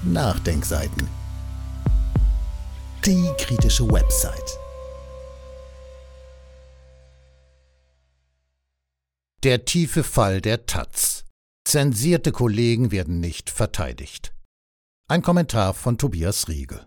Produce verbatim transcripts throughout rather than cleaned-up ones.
Nachdenkseiten. Die kritische Website. Der tiefe Fall der Taz. Zensierte Kollegen werden nicht verteidigt. Ein Kommentar von Tobias Riegel.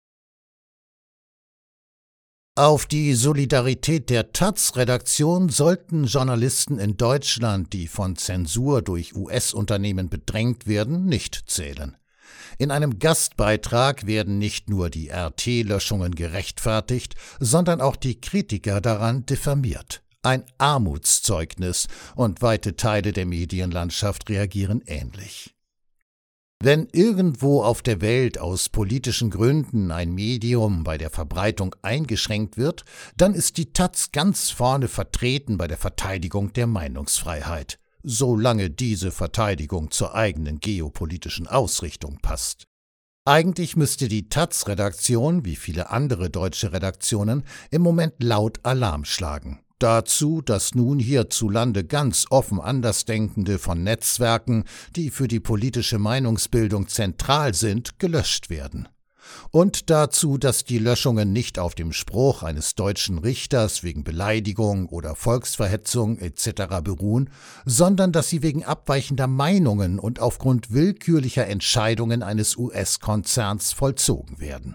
Auf die Solidarität der Taz-Redaktion sollten Journalisten in Deutschland, die von Zensur durch U S-Unternehmen bedrängt werden, nicht zählen. In einem Gastbeitrag werden nicht nur die R T-Löschungen gerechtfertigt, sondern auch die Kritiker daran diffamiert. Ein Armutszeugnis, und weite Teile der Medienlandschaft reagieren ähnlich. Wenn irgendwo auf der Welt aus politischen Gründen ein Medium bei der Verbreitung eingeschränkt wird, dann ist die Taz ganz vorne vertreten bei der Verteidigung der Meinungsfreiheit, solange diese Verteidigung zur eigenen geopolitischen Ausrichtung passt. Eigentlich müsste die Taz-Redaktion, wie viele andere deutsche Redaktionen, im Moment laut Alarm schlagen. Dazu, dass nun hierzulande ganz offen Andersdenkende von Netzwerken, die für die politische Meinungsbildung zentral sind, gelöscht werden. Und dazu, dass die Löschungen nicht auf dem Spruch eines deutschen Richters wegen Beleidigung oder Volksverhetzung et cetera beruhen, sondern dass sie wegen abweichender Meinungen und aufgrund willkürlicher Entscheidungen eines U S-Konzerns vollzogen werden.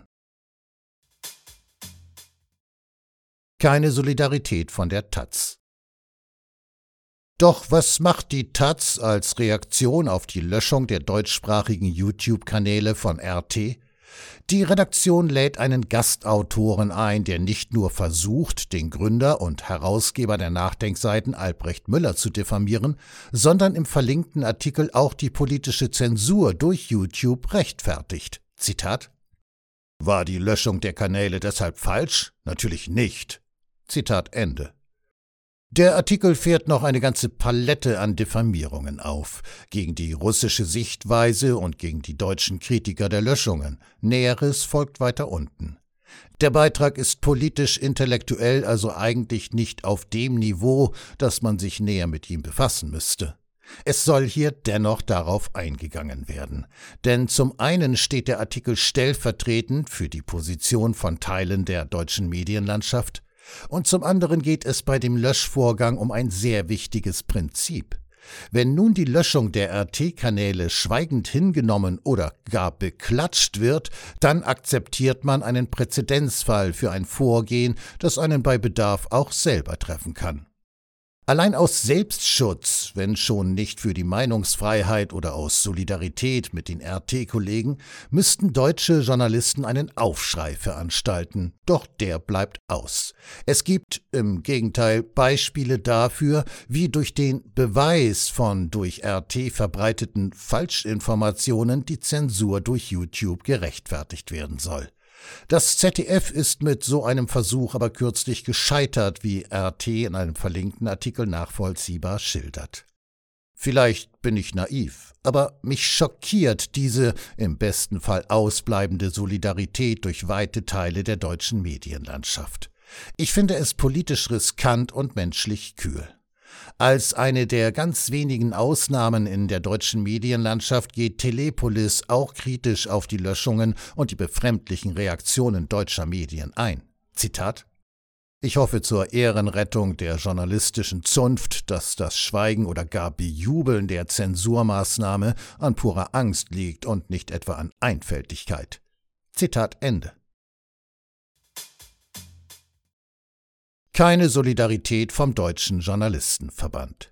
Keine Solidarität von der Taz. Doch was macht die Taz als Reaktion auf die Löschung der deutschsprachigen YouTube-Kanäle von R T? Die Redaktion lädt einen Gastautoren ein, der nicht nur versucht, den Gründer und Herausgeber der Nachdenkseiten Albrecht Müller zu diffamieren, sondern im verlinkten Artikel auch die politische Zensur durch YouTube rechtfertigt. Zitat: War die Löschung der Kanäle deshalb falsch? Natürlich nicht. Zitat Ende. Der Artikel fährt noch eine ganze Palette an Diffamierungen auf, gegen die russische Sichtweise und gegen die deutschen Kritiker der Löschungen. Näheres folgt weiter unten. Der Beitrag ist politisch-intellektuell also eigentlich nicht auf dem Niveau, dass man sich näher mit ihm befassen müsste. Es soll hier dennoch darauf eingegangen werden. Denn zum einen steht der Artikel stellvertretend für die Position von Teilen der deutschen Medienlandschaft, und zum anderen geht es bei dem Löschvorgang um ein sehr wichtiges Prinzip. Wenn nun die Löschung der R T-Kanäle schweigend hingenommen oder gar beklatscht wird, dann akzeptiert man einen Präzedenzfall für ein Vorgehen, das einen bei Bedarf auch selber treffen kann. Allein aus Selbstschutz, wenn schon nicht für die Meinungsfreiheit oder aus Solidarität mit den R T-Kollegen, müssten deutsche Journalisten einen Aufschrei veranstalten, doch der bleibt aus. Es gibt, im Gegenteil, Beispiele dafür, wie durch den Beweis von durch R T verbreiteten Falschinformationen die Zensur durch YouTube gerechtfertigt werden soll. Das Z D F ist mit so einem Versuch aber kürzlich gescheitert, wie R T in einem verlinkten Artikel nachvollziehbar schildert. Vielleicht bin ich naiv, aber mich schockiert diese im besten Fall ausbleibende Solidarität durch weite Teile der deutschen Medienlandschaft. Ich finde es politisch riskant und menschlich kühl. Als eine der ganz wenigen Ausnahmen in der deutschen Medienlandschaft geht Telepolis auch kritisch auf die Löschungen und die befremdlichen Reaktionen deutscher Medien ein. Zitat: Ich hoffe zur Ehrenrettung der journalistischen Zunft, dass das Schweigen oder gar Bejubeln der Zensurmaßnahme an purer Angst liegt und nicht etwa an Einfältigkeit. Zitat Ende. Keine Solidarität vom Deutschen Journalistenverband.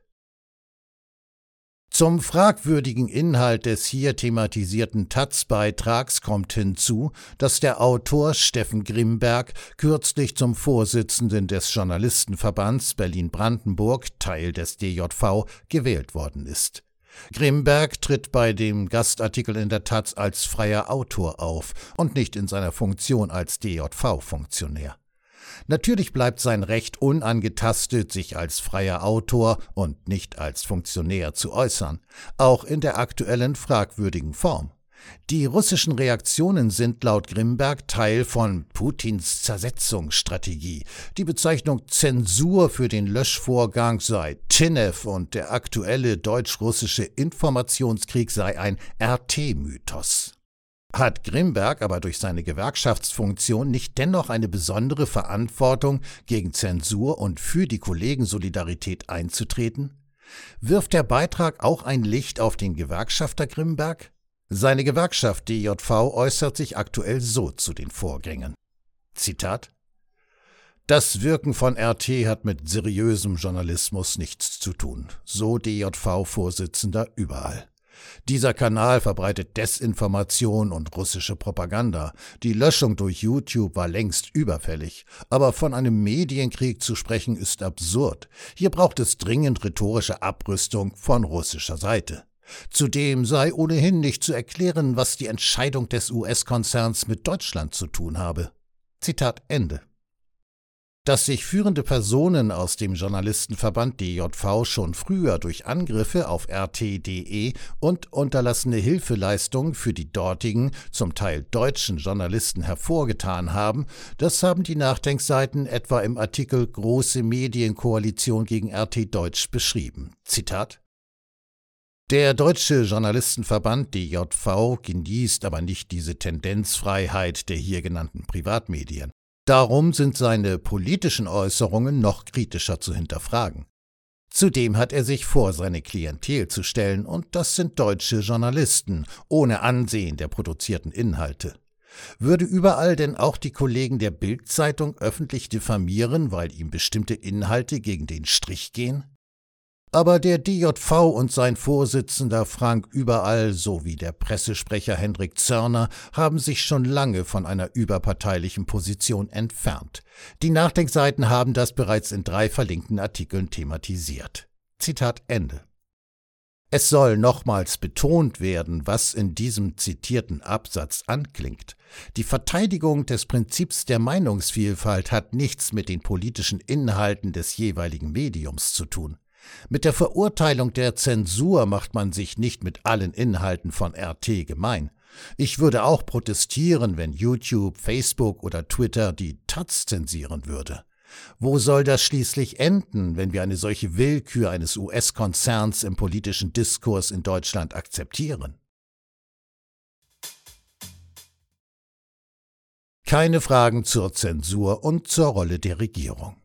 Zum fragwürdigen Inhalt des hier thematisierten Taz-Beitrags kommt hinzu, dass der Autor Steffen Grimberg kürzlich zum Vorsitzenden des Journalistenverbands Berlin-Brandenburg, Teil des D J V, gewählt worden ist. Grimberg tritt bei dem Gastartikel in der Taz als freier Autor auf und nicht in seiner Funktion als D J V-Funktionär. Natürlich bleibt sein Recht unangetastet, sich als freier Autor und nicht als Funktionär zu äußern, auch in der aktuellen fragwürdigen Form. Die russischen Reaktionen sind laut Grimberg Teil von Putins Zersetzungsstrategie. Die Bezeichnung Zensur für den Löschvorgang sei Tinev und der aktuelle deutsch-russische Informationskrieg sei ein R T-Mythos. Hat Grimberg aber durch seine Gewerkschaftsfunktion nicht dennoch eine besondere Verantwortung, gegen Zensur und für die Kollegensolidarität einzutreten? Wirft der Beitrag auch ein Licht auf den Gewerkschafter Grimberg? Seine Gewerkschaft D J V äußert sich aktuell so zu den Vorgängen. Zitat: Das Wirken von R T hat mit seriösem Journalismus nichts zu tun, so D J V-Vorsitzender Überall. Dieser Kanal verbreitet Desinformation und russische Propaganda. Die Löschung durch YouTube war längst überfällig. Aber von einem Medienkrieg zu sprechen ist absurd. Hier braucht es dringend rhetorische Abrüstung von russischer Seite. Zudem sei ohnehin nicht zu erklären, was die Entscheidung des U S-Konzerns mit Deutschland zu tun habe. Zitat Ende. Dass sich führende Personen aus dem Journalistenverband D J V schon früher durch Angriffe auf R T punkt D E und unterlassene Hilfeleistungen für die dortigen, zum Teil deutschen Journalisten hervorgetan haben, das haben die Nachdenkseiten etwa im Artikel »Große Medienkoalition gegen R T Deutsch« beschrieben. Zitat: Der Deutsche Journalistenverband D J V genießt aber nicht diese Tendenzfreiheit der hier genannten Privatmedien. Darum sind seine politischen Äußerungen noch kritischer zu hinterfragen. Zudem hat er sich vor seine Klientel zu stellen, und das sind deutsche Journalisten, ohne Ansehen der produzierten Inhalte. Würde Überall denn auch die Kollegen der Bild-Zeitung öffentlich diffamieren, weil ihm bestimmte Inhalte gegen den Strich gehen? Aber der D J V und sein Vorsitzender Frank Überall sowie der Pressesprecher Hendrik Zörner haben sich schon lange von einer überparteilichen Position entfernt. Die Nachdenkseiten haben das bereits in drei verlinkten Artikeln thematisiert. Zitat Ende. Es soll nochmals betont werden, was in diesem zitierten Absatz anklingt. Die Verteidigung des Prinzips der Meinungsvielfalt hat nichts mit den politischen Inhalten des jeweiligen Mediums zu tun. Mit der Verurteilung der Zensur macht man sich nicht mit allen Inhalten von R T gemein. Ich würde auch protestieren, wenn YouTube, Facebook oder Twitter die Taz zensieren würde. Wo soll das schließlich enden, wenn wir eine solche Willkür eines U S-Konzerns im politischen Diskurs in Deutschland akzeptieren? Keine Fragen zur Zensur und zur Rolle der Regierung.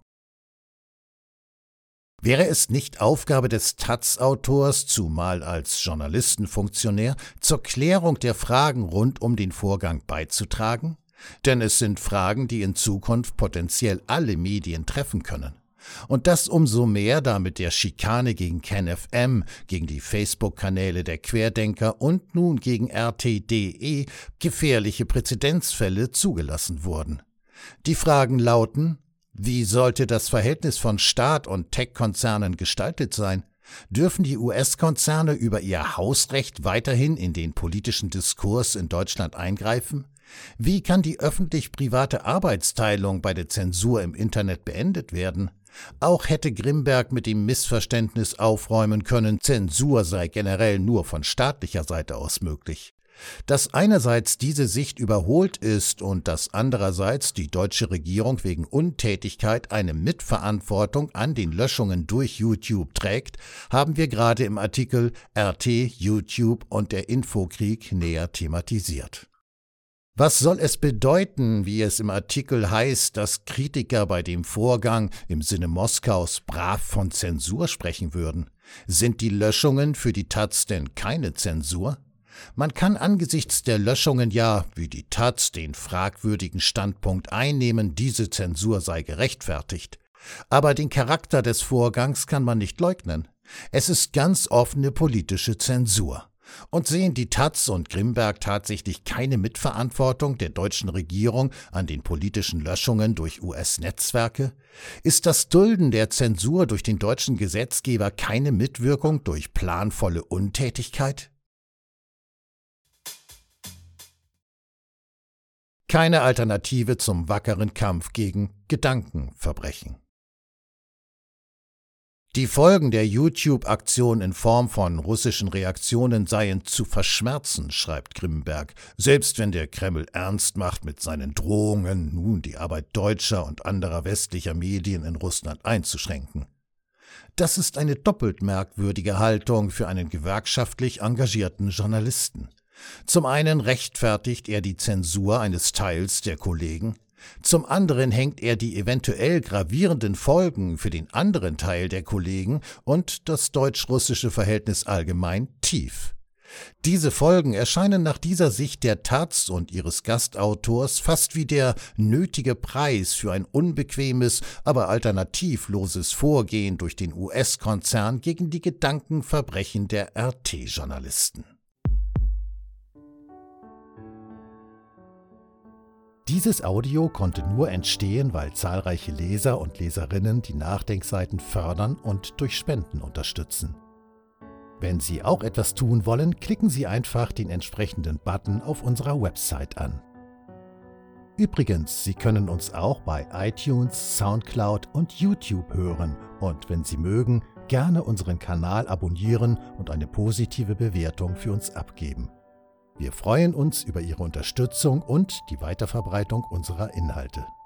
Wäre es nicht Aufgabe des Taz-Autors, zumal als Journalistenfunktionär, zur Klärung der Fragen rund um den Vorgang beizutragen? Denn es sind Fragen, die in Zukunft potenziell alle Medien treffen können. Und das umso mehr, da mit der Schikane gegen KenFM, gegen die Facebook-Kanäle der Querdenker und nun gegen R T punkt D E gefährliche Präzedenzfälle zugelassen wurden. Die Fragen lauten: Wie sollte das Verhältnis von Staat und Tech-Konzernen gestaltet sein? Dürfen die U S-Konzerne über ihr Hausrecht weiterhin in den politischen Diskurs in Deutschland eingreifen? Wie kann die öffentlich-private Arbeitsteilung bei der Zensur im Internet beendet werden? Auch hätte Grimberg mit dem Missverständnis aufräumen können, Zensur sei generell nur von staatlicher Seite aus möglich. Dass einerseits diese Sicht überholt ist und dass andererseits die deutsche Regierung wegen Untätigkeit eine Mitverantwortung an den Löschungen durch YouTube trägt, haben wir gerade im Artikel R T, YouTube und der Infokrieg näher thematisiert. Was soll es bedeuten, wie es im Artikel heißt, dass Kritiker bei dem Vorgang im Sinne Moskaus brav von Zensur sprechen würden? Sind die Löschungen für die Taz denn keine Zensur? Man kann angesichts der Löschungen ja, wie die Taz, den fragwürdigen Standpunkt einnehmen, diese Zensur sei gerechtfertigt. Aber den Charakter des Vorgangs kann man nicht leugnen. Es ist ganz offene politische Zensur. Und sehen die Taz und Grimberg tatsächlich keine Mitverantwortung der deutschen Regierung an den politischen Löschungen durch U S-Netzwerke? Ist das Dulden der Zensur durch den deutschen Gesetzgeber keine Mitwirkung durch planvolle Untätigkeit? Keine Alternative zum wackeren Kampf gegen Gedankenverbrechen. Die Folgen der YouTube-Aktion in Form von russischen Reaktionen seien zu verschmerzen, schreibt Grimberg, selbst wenn der Kreml ernst macht mit seinen Drohungen, nun die Arbeit deutscher und anderer westlicher Medien in Russland einzuschränken. Das ist eine doppelt merkwürdige Haltung für einen gewerkschaftlich engagierten Journalisten. Zum einen rechtfertigt er die Zensur eines Teils der Kollegen, zum anderen hängt er die eventuell gravierenden Folgen für den anderen Teil der Kollegen und das deutsch-russische Verhältnis allgemein tief. Diese Folgen erscheinen nach dieser Sicht der Taz und ihres Gastautors fast wie der nötige Preis für ein unbequemes, aber alternativloses Vorgehen durch den U S-Konzern gegen die Gedankenverbrechen der R T-Journalisten. Dieses Audio konnte nur entstehen, weil zahlreiche Leser und Leserinnen die Nachdenkseiten fördern und durch Spenden unterstützen. Wenn Sie auch etwas tun wollen, klicken Sie einfach den entsprechenden Button auf unserer Website an. Übrigens, Sie können uns auch bei iTunes, Soundcloud und YouTube hören und wenn Sie mögen, gerne unseren Kanal abonnieren und eine positive Bewertung für uns abgeben. Wir freuen uns über Ihre Unterstützung und die Weiterverbreitung unserer Inhalte.